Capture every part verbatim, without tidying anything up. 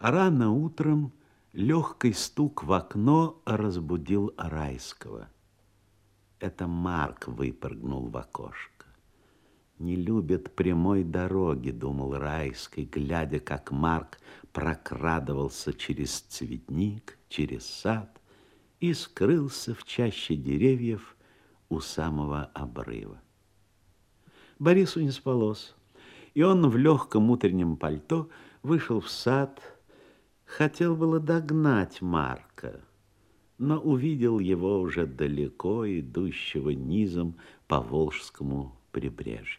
Рано утром легкий стук в окно разбудил Райского. Это Марк выпрыгнул в окошко. Не любит прямой дороги, думал Райский, глядя, как Марк прокрадывался через цветник, через сад и скрылся в чаще деревьев у самого обрыва. Борису не спалось, и он в легком утреннем пальто вышел в сад. Хотел было догнать Марка, но увидел его уже далеко, идущего низом по Волжскому прибрежью.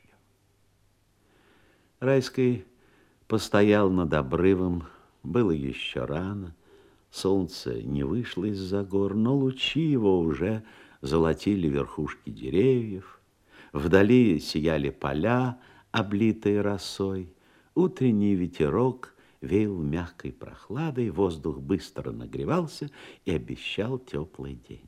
Райский постоял над обрывом, было еще рано, солнце не вышло из-за гор, но лучи его уже золотили верхушки деревьев, вдали сияли поля, облитые росой, утренний ветерок веял мягкой прохладой, воздух быстро нагревался и обещал теплый день.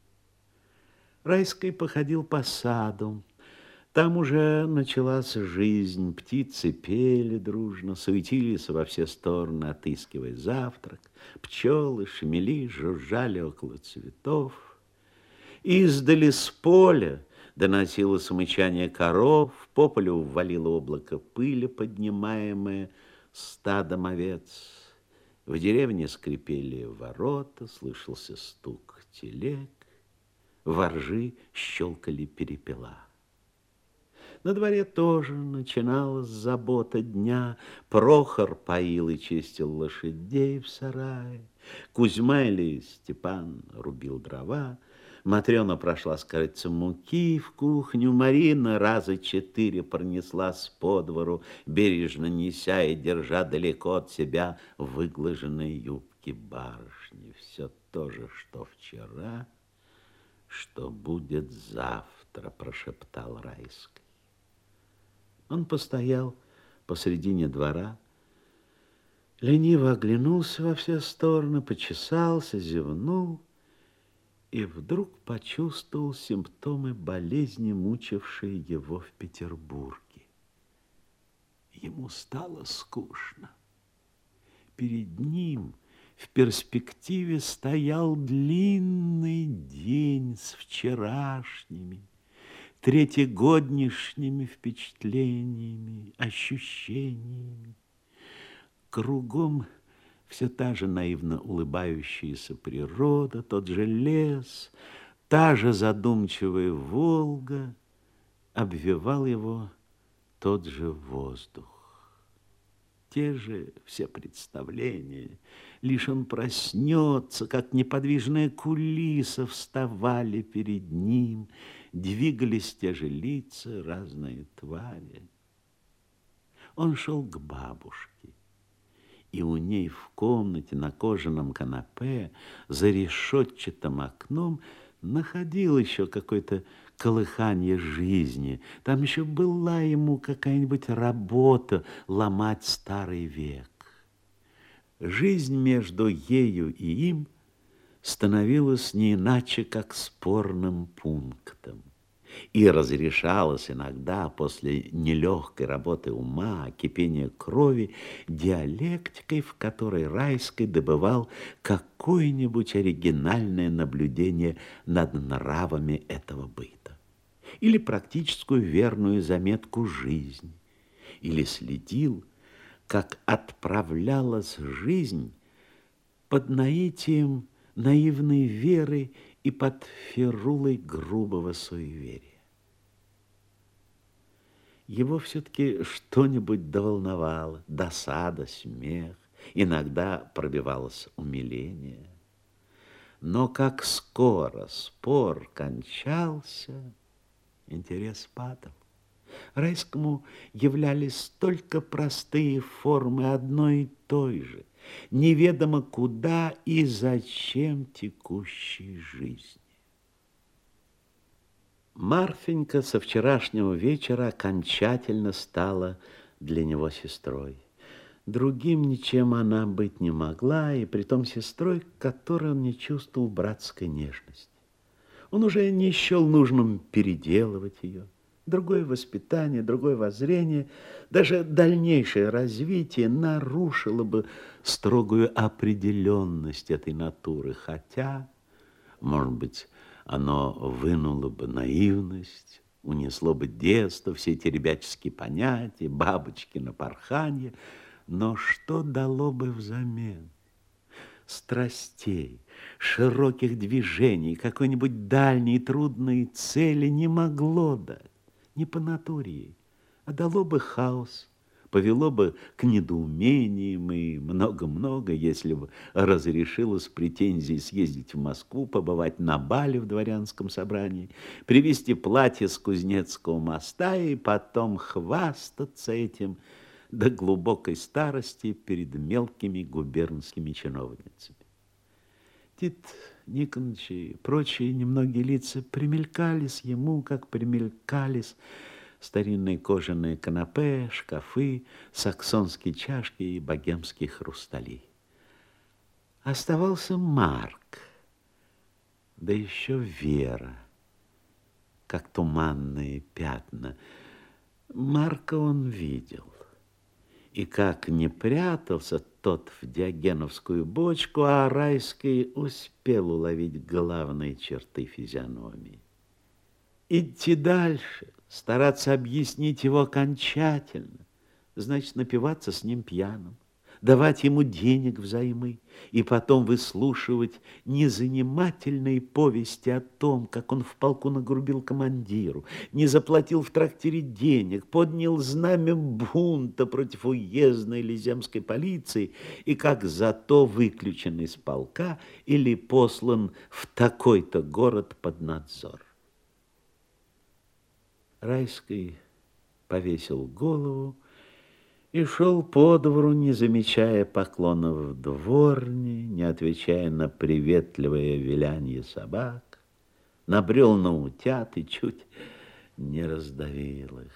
Райский походил по саду. Там уже началась жизнь, птицы пели дружно, суетились во все стороны, отыскивая завтрак, пчелы, шмели, жужжали около цветов. Издали с поля доносилось мычание коров, по полю ввалило облако пыли, поднимаемое стадом овец. В деревне скрипели ворота, слышался стук телег, воржи щелкали перепела. На дворе тоже начиналась забота дня. Прохор поил и чистил лошадей в сарае. Кузьма или Степан рубил дрова. Матрена прошла с корыцем муки в кухню. Марина раза четыре пронеслась по двору, бережно неся и держа далеко от себя выглаженные юбки барышни. Все то же, что вчера, что будет завтра, прошептал Райский. Он постоял посредине двора, лениво оглянулся во все стороны, почесался, зевнул и вдруг почувствовал симптомы болезни, мучившие его в Петербурге. Ему стало скучно. Перед ним в перспективе стоял длинный день с вчерашними, третьегоднишними впечатлениями, ощущениями. Кругом все та же наивно улыбающаяся природа, тот же лес, та же задумчивая Волга, обвевал его тот же воздух. Те же все представления, лишь он проснется, как неподвижная кулиса, вставали перед ним, двигались те же лица, разные твари. Он шел к бабушке, и у ней в комнате на кожаном канапе за решетчатым окном находил еще какое-то колыхание жизни. Там еще была ему какая-нибудь работа ломать старый век. Жизнь между ею и им становилась не иначе, как спорным пунктом. И разрешалась иногда после нелегкой работы ума, кипения крови, диалектикой, в которой Райский добывал какое-нибудь оригинальное наблюдение над нравами этого быта, или практическую верную заметку жизни, или следил, как отправлялась жизнь под наитием наивной веры и под ферулой грубого суеверия. Его все-таки что-нибудь доволновало, досада, смех, иногда пробивалось умиление. Но как скоро спор кончался, интерес падал. Райскому являлись только простые формы одной и той же, неведомо куда и зачем текущей жизни. Марфенька со вчерашнего вечера окончательно стала для него сестрой. Другим ничем она быть не могла, и притом сестрой, к которой он не чувствовал братской нежности. Он уже не счел нужным переделывать ее. Другое воспитание, другое воззрение, даже дальнейшее развитие нарушило бы строгую определенность этой натуры, хотя, может быть, оно вынуло бы наивность, унесло бы детство, все эти ребяческие понятия, бабочкино порханье, но что дало бы взамен? Страстей, широких движений, какой-нибудь дальней трудной цели не могло дать, не по натуре ей, а дало бы хаос, повело бы к недоумениям и много-много, если бы разрешила с претензией съездить в Москву, побывать на бале в дворянском собрании, привезти платье с Кузнецкого моста и потом хвастаться этим до глубокой старости перед мелкими губернскими чиновницами. Тит Никонович и прочие немногие лица примелькались ему, как примелькались старинные кожаные канапе, шкафы, саксонские чашки и богемские хрустали. Оставался Марк, да еще Вера, как туманные пятна. Марка он видел. И как не прятался тот в диогеновскую бочку, а Райский успел уловить главные черты физиономии. Идти дальше, стараться объяснить его окончательно, значит, напиваться с ним пьяным, давать ему денег взаймы и потом выслушивать незанимательные повести о том, как он в полку нагрубил командиру, не заплатил в трактире денег, поднял знамя бунта против уездной или земской полиции и как зато выключен из полка или послан в такой-то город под надзор. Райский повесил голову и шел по двору, не замечая поклонов дворни, не отвечая на приветливое вилянье собак, набрел на утят и чуть не раздавил их.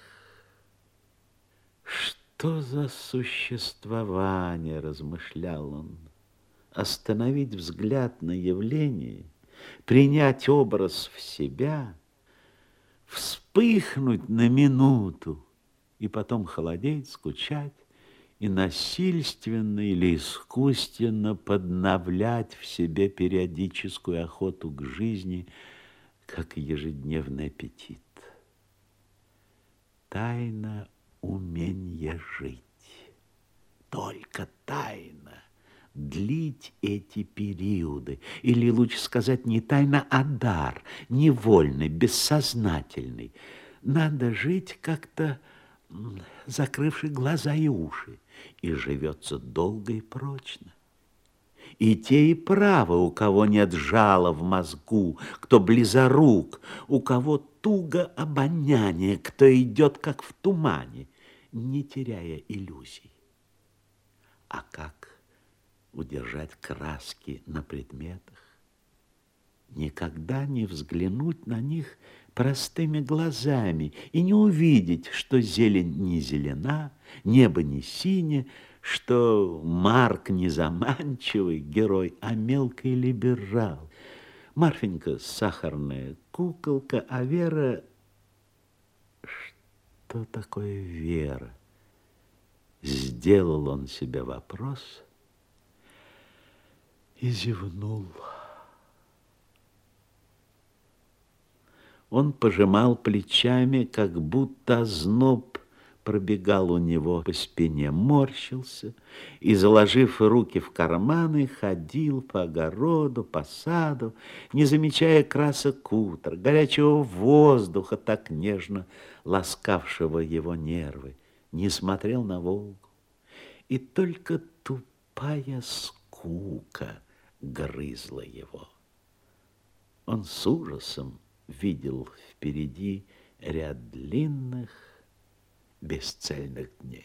Что за существование, размышлял он, остановить взгляд на явление, принять образ в себя, вспыхнуть на минуту, и потом холодеть, скучать и насильственно или искусственно подновлять в себе периодическую охоту к жизни, как ежедневный аппетит. Тайна умения жить, только тайна длить эти периоды, или лучше сказать, не тайна, а дар, невольный, бессознательный. Надо жить как-то закрывши глаза и уши, и живется долго и прочно. И те и правы, у кого нет жала в мозгу, кто близорук, у кого туго обоняние, кто идет как в тумане, не теряя иллюзий. А как удержать краски на предметах? Никогда не взглянуть на них простыми глазами и не увидеть, что зелень не зелена, небо не синее, что Марк не заманчивый герой, а мелкий либерал. Марфенька сахарная куколка, а Вера... Что такое Вера? Сделал он себе вопрос и зевнул. Он пожимал плечами, как будто озноб пробегал у него по спине, морщился и, заложив руки в карманы, ходил по огороду, по саду, не замечая красок утра, горячего воздуха, так нежно ласкавшего его нервы, не смотрел на Волгу. И только тупая скука грызла его. Он с ужасом видел впереди ряд длинных, бесцельных дней.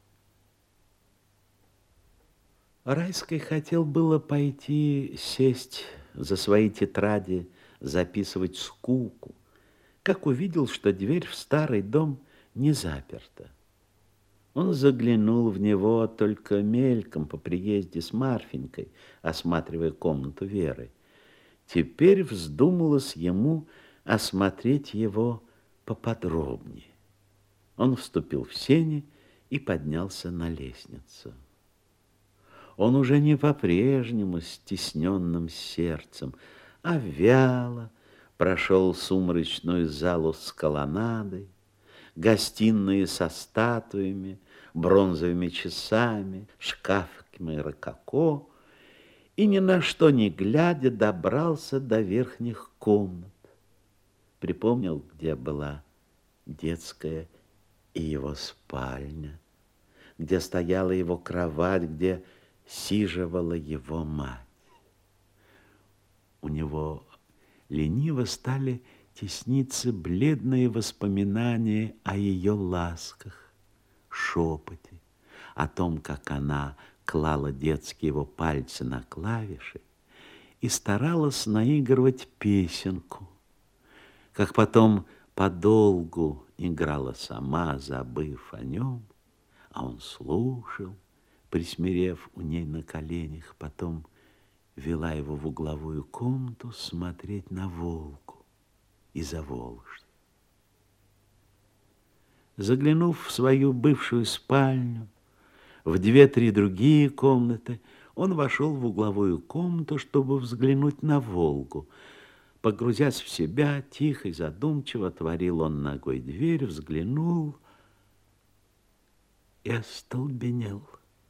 Райский хотел было пойти сесть за свои тетради, записывать скуку, как увидел, что дверь в старый дом не заперта. Он заглянул в него только мельком по приезде с Марфенькой, осматривая комнату Веры. Теперь вздумалось ему осмотреть его поподробнее. Он вступил в сени и поднялся на лестницу. Он уже не по-прежнему с стесненным сердцем, а вяло прошел сумрачную залу с колоннадой, гостиные со статуями, бронзовыми часами, шкафами рококо, и ни на что не глядя добрался до верхних комнат. Припомнил, где была детская и его спальня, где стояла его кровать, где сиживала его мать. У него лениво стали тесниться бледные воспоминания о ее ласках, шепоте, о том, как она клала детские его пальцы на клавиши и старалась наигрывать песенку, как потом подолгу играла сама, забыв о нем, а он слушал, присмирев у ней на коленях, потом вела его в угловую комнату смотреть на Волгу и Заволжье. Заглянув в свою бывшую спальню, в две-три другие комнаты, он вошел в угловую комнату, чтобы взглянуть на Волгу. Погрузясь в себя, тихо и задумчиво отворил он ногой дверь, взглянул и остолбенел.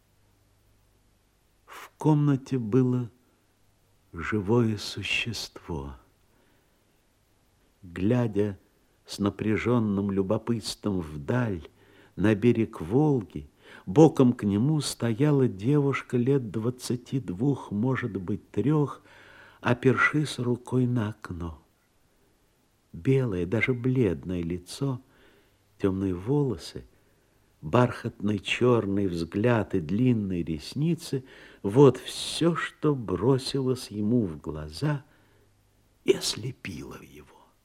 В комнате было живое существо. Глядя с напряженным любопытством вдаль, на берег Волги, боком к нему стояла девушка лет двадцати двух, может быть, трех, опершись рукой на окно. Белое, даже бледное лицо, темные волосы, бархатный черный взгляд и длинные ресницы — вот все, что бросилось ему в глаза и ослепило его.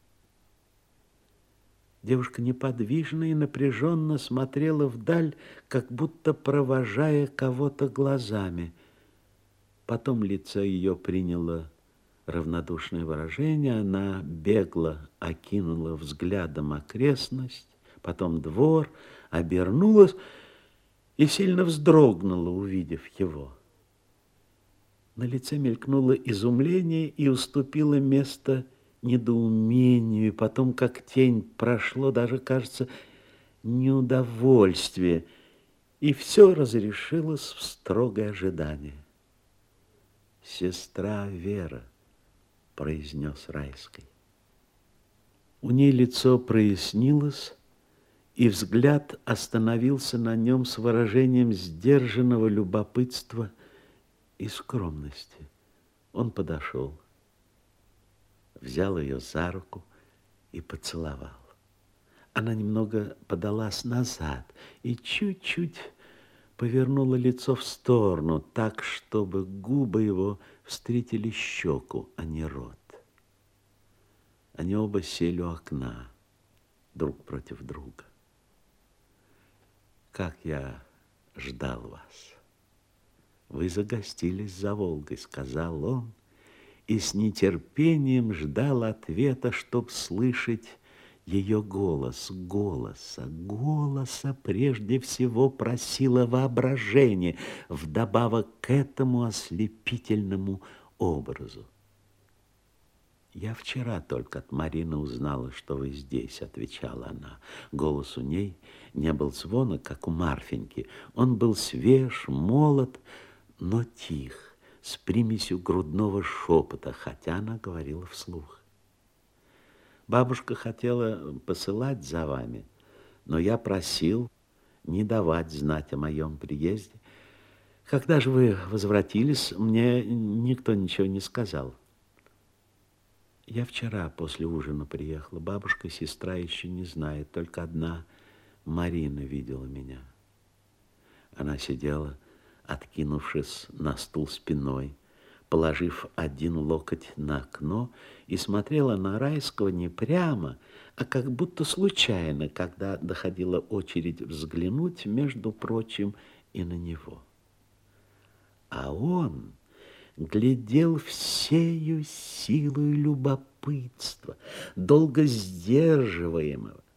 Девушка неподвижно и напряженно смотрела вдаль, как будто провожая кого-то глазами. Потом лицо ее приняло равнодушное выражение, она бегло окинула взглядом окрестность, потом двор, обернулась и сильно вздрогнула, увидев его. На лице мелькнуло изумление и уступило место недоумению, и потом, как тень, прошло даже, кажется, неудовольствие, и все разрешилось в строгое ожидание. «Сестра Вера», — произнес Райский. У ней лицо прояснилось, и взгляд остановился на нем с выражением сдержанного любопытства и скромности. Он подошел, взял ее за руку и поцеловал. Она немного подалась назад и чуть-чуть повернула лицо в сторону, так, чтобы губы его встретили щеку, а не рот. Они оба сели у окна, друг против друга. «Как я ждал вас! Вы загостились за Волгой», — сказал он, и с нетерпением ждал ответа, чтоб слышать ее голос. Голоса, голоса прежде всего просило воображение, вдобавок к этому ослепительному образу. «Я вчера только от Марины узнала, что вы здесь», — отвечала она. Голос у ней не был звонок, как у Марфеньки. Он был свеж, молод, но тих, с примесью грудного шепота, хотя она говорила вслух. «Бабушка хотела посылать за вами, но я просил не давать знать о моем приезде. Когда же вы возвратились, мне никто ничего не сказал». «Я вчера после ужина приехала. Бабушка и сестра еще не знают. Только одна Марина видела меня». Она сидела, откинувшись на стул спиной, положив один локоть на окно, и смотрела на Райского не прямо, а как будто случайно, когда доходила очередь взглянуть, между прочим, и на него. А он глядел всею силой любопытства, долго сдерживаемого,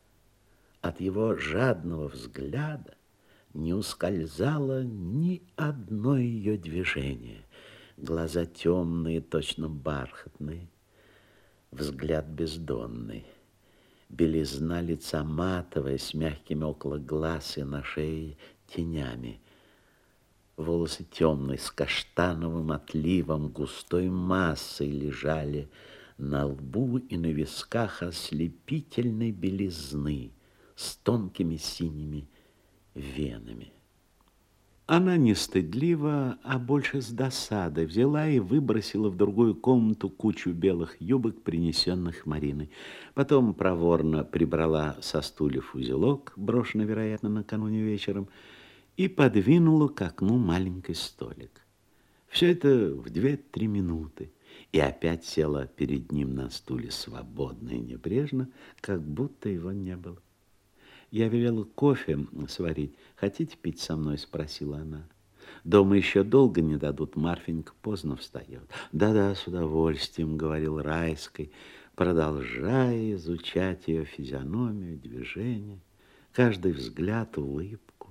От его жадного взгляда не ускользало ни одно ее движение. Глаза темные, точно бархатные, взгляд бездонный. Белизна лица матовая, с мягкими около глаз и на шее тенями. Волосы темные, с каштановым отливом, густой массой лежали на лбу и на висках ослепительной белизны с тонкими синими венами. Она не стыдливо, а больше с досадой взяла и выбросила в другую комнату кучу белых юбок, принесенных Мариной. Потом проворно прибрала со стульев узелок, брошенный, вероятно, накануне вечером, и подвинула к окну маленький столик. Все это в две-три минуты, и опять села перед ним на стуле свободно и небрежно, как будто его не было. «Я велела кофе сварить. Хотите пить со мной?» — спросила она. «Дома еще долго не дадут. Марфенька поздно встает». «Да-да, с удовольствием», — говорил Райский, продолжая изучать ее физиономию, движение, каждый взгляд, улыбку.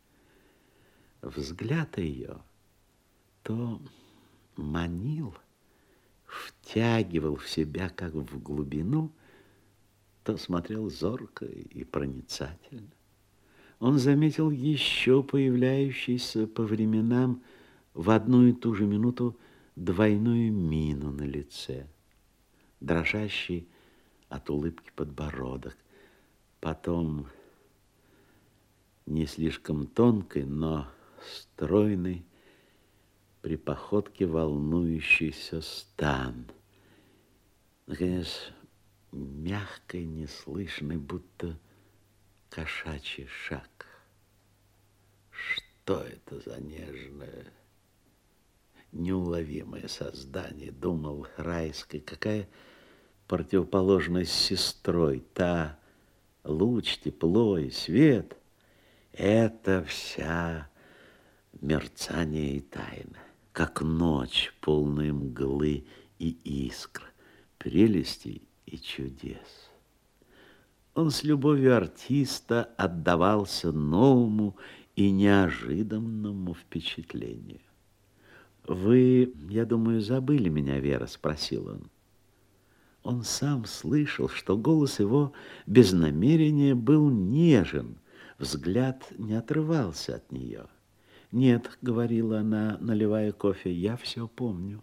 Взгляд ее то манил, втягивал в себя, как в глубину, то смотрел зорко и проницательно. Он заметил еще появляющийся по временам в одну и ту же минуту двойную мину на лице, дрожащий от улыбки подбородок, потом не слишком тонкой, но стройный при походке волнующийся стан. Наконец, мягкий, неслышный, будто кошачий шаг. Что это за нежное, неуловимое создание, думал Райский, какая противоположность с сестрой, та луч, тепло и свет, это вся мерцание и тайна, как ночь, полная мглы и искр, прелестей и чудес. Он с любовью артиста отдавался новому и неожиданному впечатлению. «Вы, я думаю, забыли меня, Вера?» — спросил он. Он сам слышал, что голос его без намерения был нежен, взгляд не отрывался от нее. «Нет», — говорила она, наливая кофе, — «я все помню».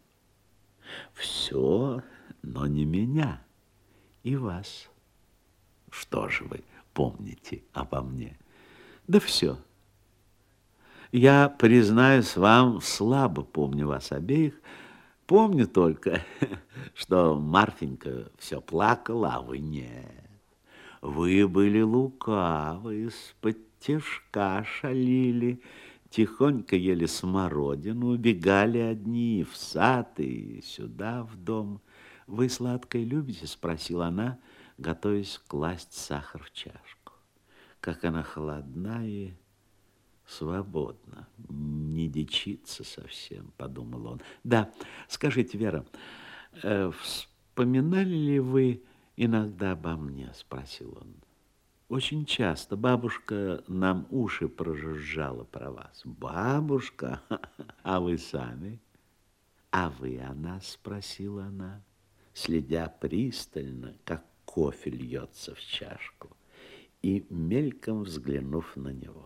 «Все, но не меня и вас». «Что же вы помните обо мне?» «Да все. Я, признаюсь вам, слабо помню вас обеих. Помню только, что Марфенька все плакала, а вы нет. Вы были лукавы, из-под тишка шалили, тихонько ели смородину, убегали одни в сад и сюда, в дом. Вы сладкое любите?» — спросила она, готовясь класть сахар в чашку. Как она холодна и свободна, не дичится совсем, подумал он. «Да, скажите, Вера, э, вспоминали ли вы иногда обо мне?» — спросил он. «Очень часто. Бабушка нам уши прожужжала про вас». «Бабушка? А вы сами?» «А вы о нас?» — спросила она, следя пристально, как кофе льется в чашку, и мельком взглянув на него.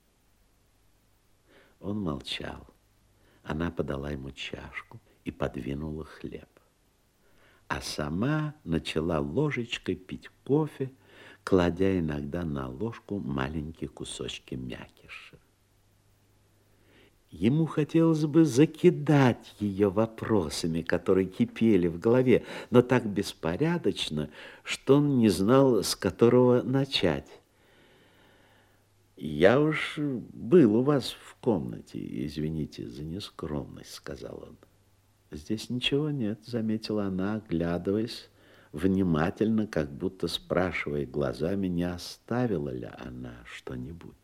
Он молчал. Она подала ему чашку и подвинула хлеб, а сама начала ложечкой пить кофе, кладя иногда на ложку маленькие кусочки мякиша. Ему хотелось бы закидать ее вопросами, которые кипели в голове, но так беспорядочно, что он не знал, с которого начать. «Я уж был у вас в комнате, извините за нескромность», — сказал он. «Здесь ничего нет», — заметила она, оглядываясь внимательно, как будто спрашивая глазами, не оставила ли она что-нибудь.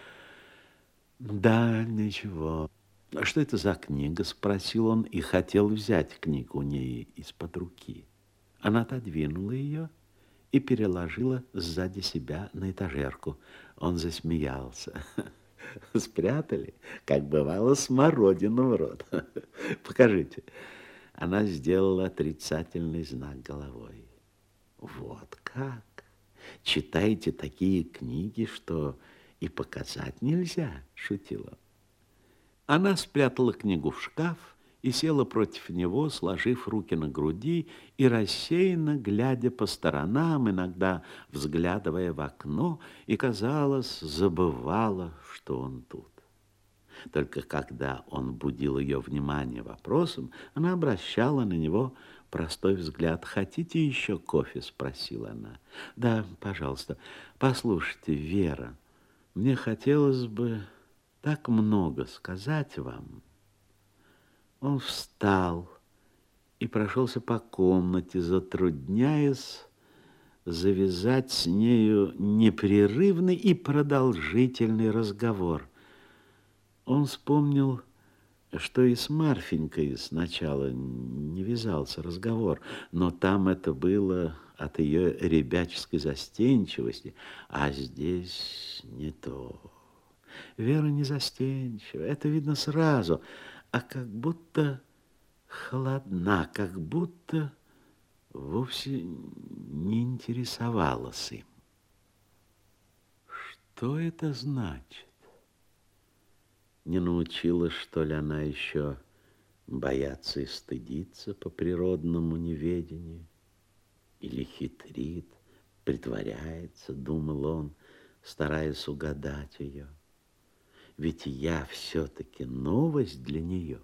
«Да, ничего. А что это за книга?» — спросил он и хотел взять книгу у ней из-под руки. Она отодвинула ее и переложила сзади себя на этажерку. Он засмеялся. Спрятали, как бывало, смородину в рот. Покажите. Она сделала отрицательный знак головой. Вот как? Читаете такие книги, что и показать нельзя, шутила. Она спрятала книгу в шкаф и села против него, сложив руки на груди и рассеянно глядя по сторонам, иногда взглядывая в окно, и, казалось, забывала, что он тут. Только когда он будил ее внимание вопросом, она обращала на него простой взгляд. «Хотите еще кофе?» — спросила она. «Да, пожалуйста. Послушайте, Вера, мне хотелось бы так много сказать вам». Он встал и прошелся по комнате, затрудняясь завязать с нею непрерывный и продолжительный разговор. Он вспомнил, что и с Марфенькой сначала не вязался разговор, но там это было от ее ребяческой застенчивости, а здесь не то. Вера не застенчива, это видно сразу, а как будто холодна, как будто вовсе не интересовалась им. Что это значит? Не научилась, что ли, она еще бояться и стыдиться по природному неведению? Или хитрит, притворяется, думал он, стараясь угадать ее? Ведь я все-таки новость для нее.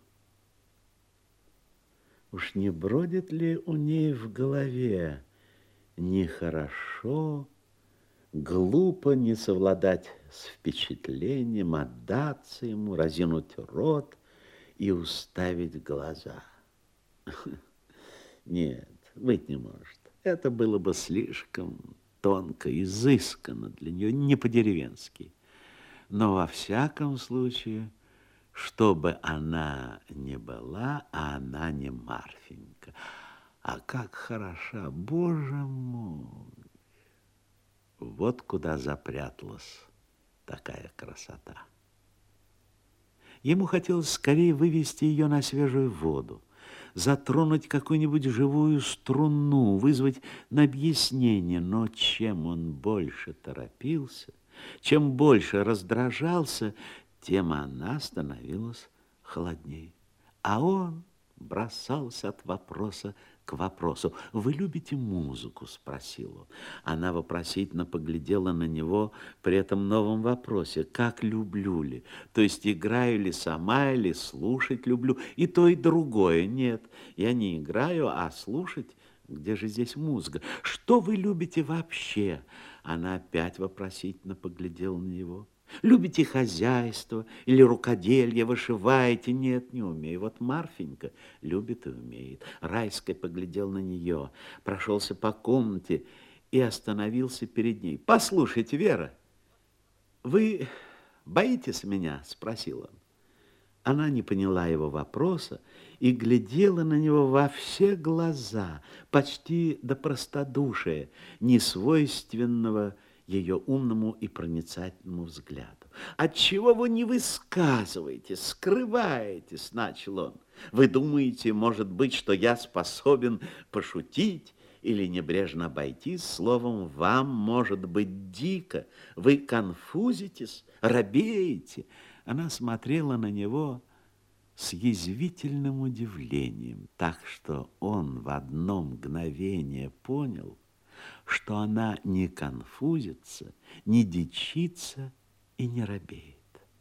Уж не бродит ли у ней в голове нехорошо, глупо не совладать с впечатлением, отдаться ему, разинуть рот и уставить глаза? Нет, быть не может. Это было бы слишком тонко, изысканно для нее, не по-деревенски. Но во всяком случае, что бы она ни была, а она не Марфенька. А как хороша, Боже мой! Вот куда запряталась такая красота. Ему хотелось скорее вывести ее на свежую воду, затронуть какую-нибудь живую струну, вызвать на объяснение. Но чем он больше торопился, чем больше раздражался, тем она становилась холоднее. А он бросался от вопроса к вопросу. «Вы любите музыку?» — спросил он. Она вопросительно поглядела на него при этом новом вопросе. «Как люблю ли? То есть играю ли сама, или слушать люблю? И то, и другое. Нет, я не играю, а слушать. Где же здесь музыка? Что вы любите вообще?» Она опять вопросительно поглядела на него. «Любите хозяйство или рукоделье, вышиваете?» «Нет, не умею». Вот Марфенька любит и умеет. Райский поглядел на нее, прошелся по комнате и остановился перед ней. «Послушайте, Вера, вы боитесь меня?» — спросил он. Она не поняла его вопроса и глядела на него во все глаза, почти до простодушия, несвойственного ее умному и проницательному взгляду. «Отчего вы не высказываете, скрываетесь?» — начал он. «Вы думаете, может быть, что я способен пошутить или небрежно обойтись? Словом, вам может быть дико. Вы конфузитесь, робеете». Она смотрела на него с язвительным удивлением, так что он в одно мгновение понял, что она не конфузится, не дичится и не робеет.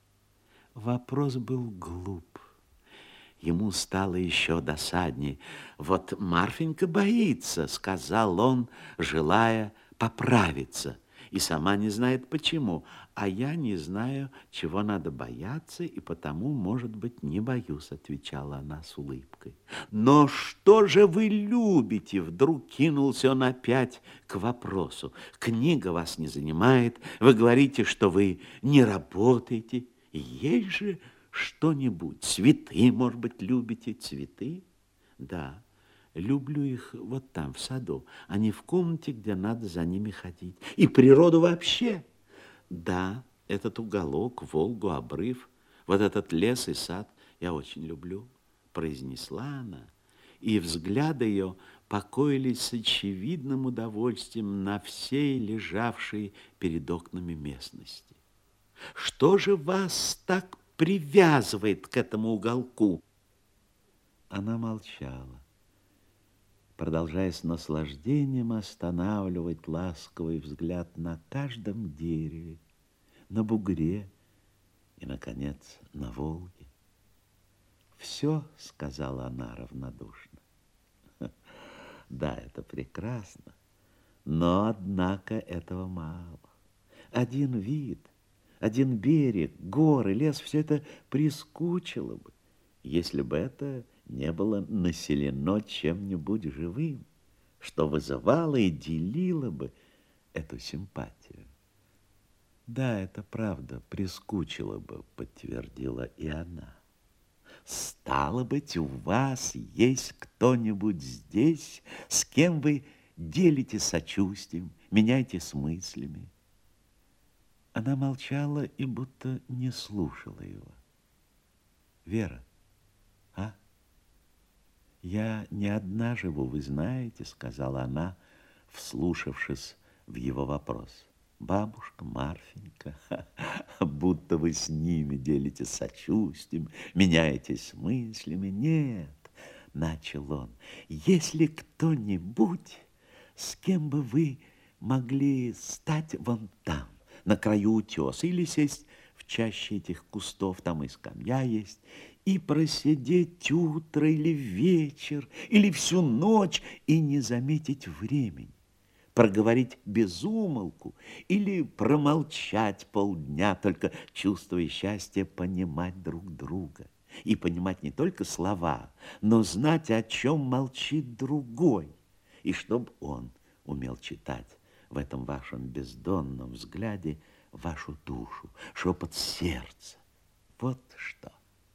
Вопрос был глуп. Ему стало еще досадней. «Вот Марфенька боится», — сказал он, желая поправиться, и сама не знает почему. «А я не знаю, чего надо бояться, и потому, может быть, не боюсь», — отвечала она с улыбкой. «Но что же вы любите?» — вдруг кинулся он опять к вопросу. «Книга вас не занимает, вы говорите, что вы не работаете. Есть же что-нибудь. Цветы, может быть, любите?» «Цветы? Да, люблю их вот там, в саду, а не в комнате, где надо за ними ходить. И природу вообще. Да, этот уголок, Волгу, обрыв, вот этот лес и сад я очень люблю, произнесла она, и взгляды ее покоились с очевидным удовольствием на всей лежавшей перед окнами местности. Что же вас так привязывает к этому уголку? Она молчала, продолжая с наслаждением останавливать ласковый взгляд на каждом дереве, на бугре и, наконец, на Волге. «Все», — сказала она равнодушно. «Да, это прекрасно, но, однако, этого мало. Один вид, один берег, горы, лес — все это прискучило бы, если бы это не было населено чем-нибудь живым, что вызывало и делило бы эту симпатию». «Да, это правда, прискучило бы», — подтвердила и она. «Стало быть, у вас есть кто-нибудь здесь, с кем вы делитесь сочувствием, меняетесь мыслями?» Она молчала и будто не слушала его. «Вера, а? Я не одна живу, вы знаете», — сказала она, вслушавшись в его вопрос. «Бабушка, Марфенька, будто вы с ними делитесь сочувствием, меняетесь мыслями. Нет, — начал он, — если кто-нибудь, с кем бы вы могли стать вон там, на краю утеса, или сесть в чаще этих кустов, там и скамья есть, и просидеть утро или вечер, или всю ночь, и не заметить времени, проговорить без умолку или промолчать полдня, только чувствуя счастье понимать друг друга. И понимать не только слова, но знать, о чем молчит другой. И чтоб он умел читать в этом вашем бездонном взгляде вашу душу, шепот сердца. Вот что.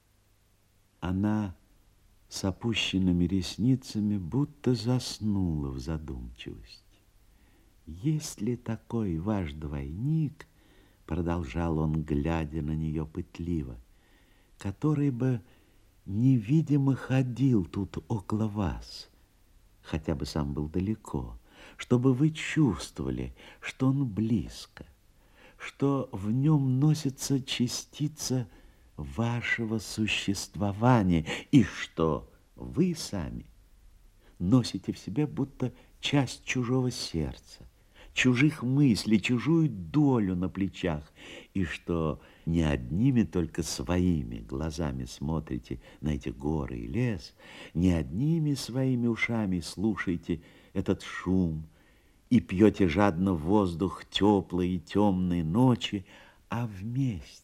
Она с опущенными ресницами будто заснула в задумчивости. «Есть ли такой ваш двойник, — продолжал он, глядя на нее пытливо, — который бы невидимо ходил тут около вас, хотя бы сам был далеко, чтобы вы чувствовали, что он близко, что в нем носится частица вашего существования, и что вы сами носите в себе будто часть чужого сердца, чужих мыслей, чужую долю на плечах, и что не одними только своими глазами смотрите на эти горы и лес, не одними своими ушами слушаете этот шум и пьете жадно воздух теплой и темной ночи, а вместе.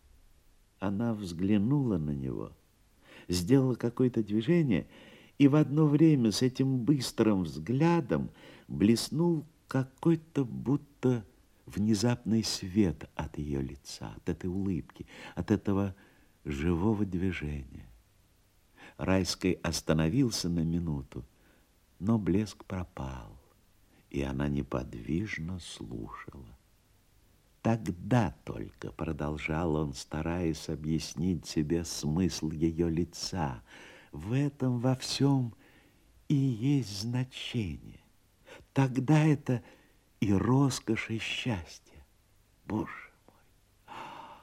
Она взглянула на него, сделала какое-то движение, и в одно время с этим быстрым взглядом блеснул какой-то будто внезапный свет от ее лица, от этой улыбки, от этого живого движения. Райский остановился на минуту, но блеск пропал, и она неподвижно слушала. Тогда только, продолжал он, стараясь объяснить себе смысл ее лица, в этом во всем и есть значение. Тогда это и роскошь, и счастье. Боже мой,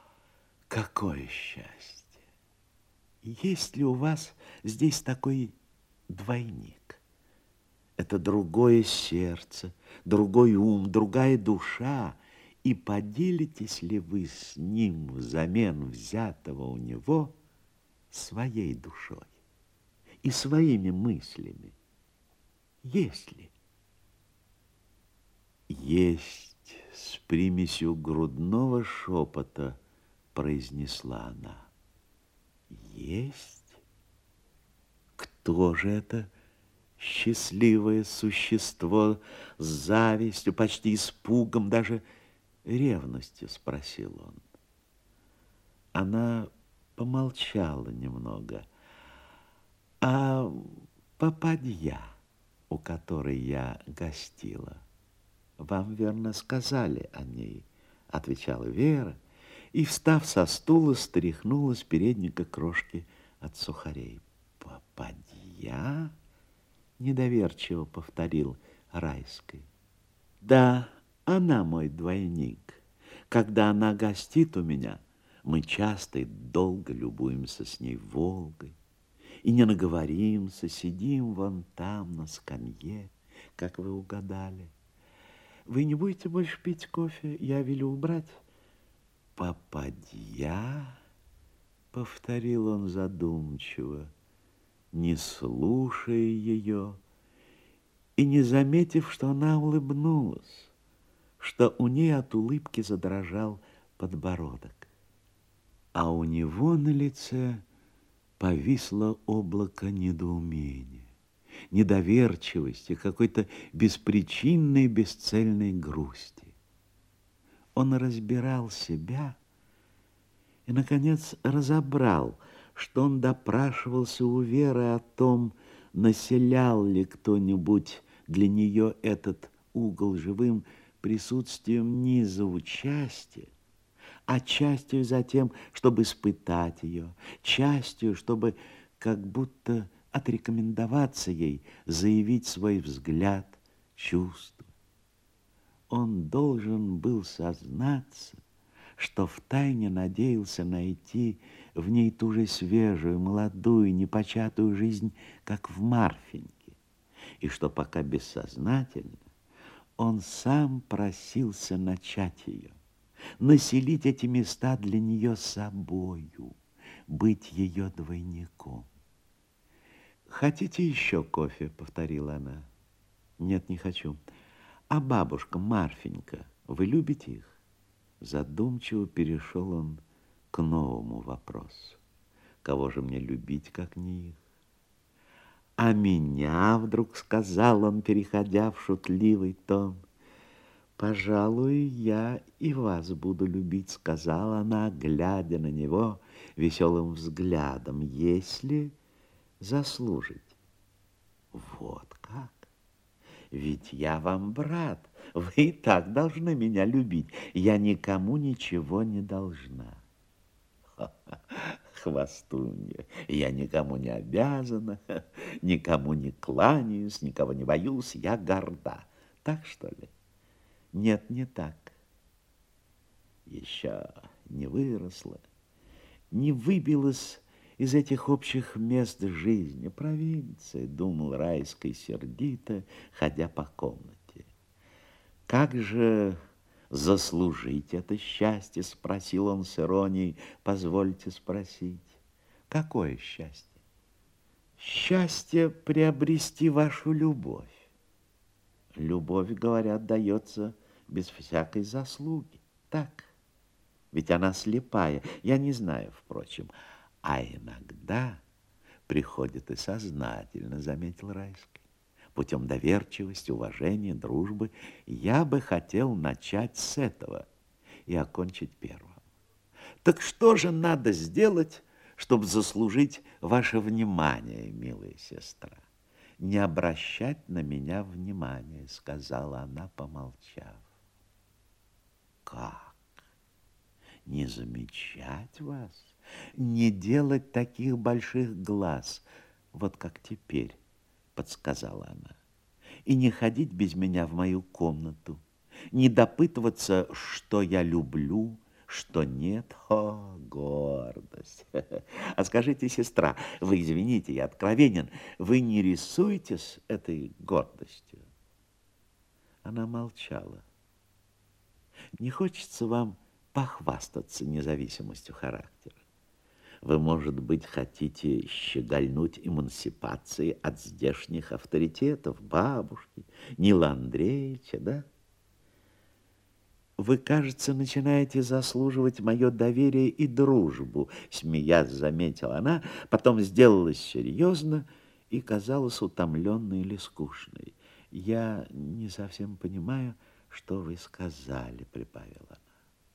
какое счастье! Есть ли у вас здесь такой двойник? Это другое сердце, другой ум, другая душа. И поделитесь ли вы с ним взамен взятого у него своей душой и своими мыслями? Есть ли? Есть, с примесью грудного шепота произнесла она. Есть? Кто же это счастливое существо с завистью, почти испугом, даже ревностью, спросил он. Она помолчала немного. А Попадья, у которой я гостила. Вам, верно, сказали о ней, отвечала Вера, и, встав со стула, стряхнула с передника крошки от сухарей. Попадья? Недоверчиво повторил Райский. Да, она мой двойник. Когда она гостит у меня, мы часто и долго любуемся с ней Волгой. И не наговоримся, сидим вон там на скамье, как вы угадали. Вы не будете больше пить кофе? Я велю убрать. Попадья, повторил он задумчиво, не слушая ее и не заметив, что она улыбнулась, что у ней от улыбки задрожал подбородок, а у него на лице повисло облако недоумения, недоверчивости, какой-то беспричинной, бесцельной грусти. Он разбирал себя и, наконец, разобрал, что он допрашивался у Веры о том, населял ли кто-нибудь для нее этот угол живым присутствием не за участие, а частью за тем, чтобы испытать ее, частью, чтобы как будто отрекомендоваться ей, заявить свой взгляд, чувство. Он должен был сознаться, что втайне надеялся найти в ней ту же свежую, молодую, непочатую жизнь, как в Марфеньке, и что пока бессознательно он сам просился начать ее, населить эти места для нее собою, быть ее двойником. «Хотите еще кофе?» — повторила она. «Нет, не хочу. А бабушка, Марфенька, вы любите их?» Задумчиво перешел он к новому вопросу. «Кого же мне любить, как не их?» «А меня, — вдруг сказал он, переходя в шутливый тон, — пожалуй, я и вас буду любить, — сказала она, глядя на него веселым взглядом, — если заслужить». «Вот как? Ведь я вам брат, вы и так должны меня любить, я никому ничего не должна». Хвастунья, я никому не обязана, никому не кланяюсь, никого не боюсь, я горда. Так, что ли? Нет, не так. Еще не выросла, не выбилась из этих общих мест жизни, провинции, думал Райский сердито, ходя по комнате. Как же заслужить это счастье, спросил он с иронией. Позвольте спросить, какое счастье? Счастье приобрести вашу любовь. Любовь, говорят, дается без всякой заслуги. Так, ведь она слепая, я не знаю, впрочем. А иногда приходит и сознательно, заметил Райский. Путем доверчивости, уважения, дружбы, я бы хотел начать с этого и окончить первым. Так что же надо сделать, чтобы заслужить ваше внимание, милая сестра? Не обращать на меня внимания, сказала она, помолчав. Как? Не замечать вас? Не делать таких больших глаз, вот как теперь, подсказала она, и не ходить без меня в мою комнату, не допытываться, что я люблю, что нет. О, гордость! А скажите, сестра, вы извините, я откровенен, вы не рисуетесь этой гордостью? Она молчала. Не хочется вам похвастаться независимостью характера? Вы, может быть, хотите щегольнуть эмансипацией от здешних авторитетов, бабушки, Нила Андреевича, да? Вы, кажется, начинаете заслуживать мое доверие и дружбу, смеясь, заметила она, потом сделалась серьезно и казалась утомленной или скучной. Я не совсем понимаю, что вы сказали, прибавила она.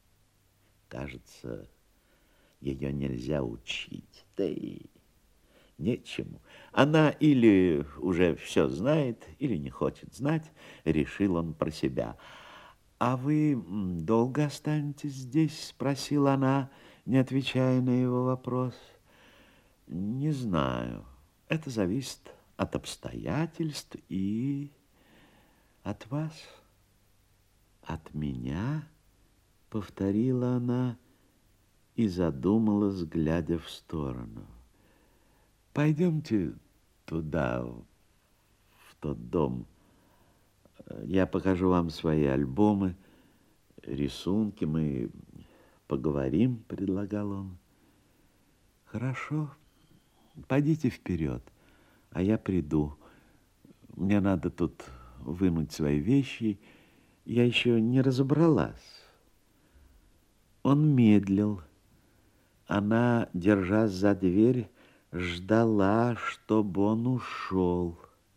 Кажется, ее нельзя учить, да и нечему. Она или уже все знает, или не хочет знать, решил он про себя. «А вы долго останетесь здесь?» — спросила она, не отвечая на его вопрос. «Не знаю. Это зависит от обстоятельств и от вас». «От меня?» — повторила она и задумалась, глядя в сторону. «Пойдемте туда, в тот дом. Я покажу вам свои альбомы, рисунки, мы поговорим», — предлагал он. «Хорошо, пойдите вперед, а я приду. Мне надо тут вынуть свои вещи, я еще не разобралась». Он медлил. Она, держась за дверь, ждала, чтобы он ушел.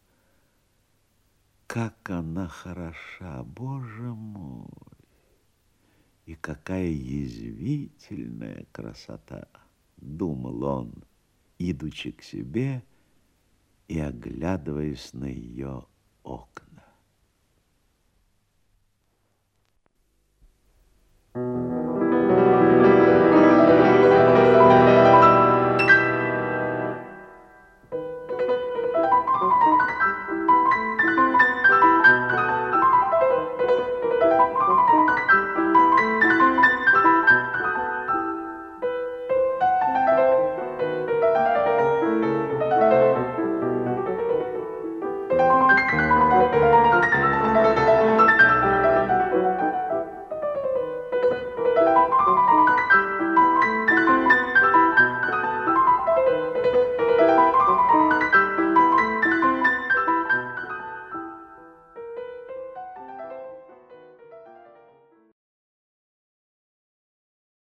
Как она хороша, Боже мой! И какая язвительная красота, думал он, идучи к себе и оглядываясь на ее окна.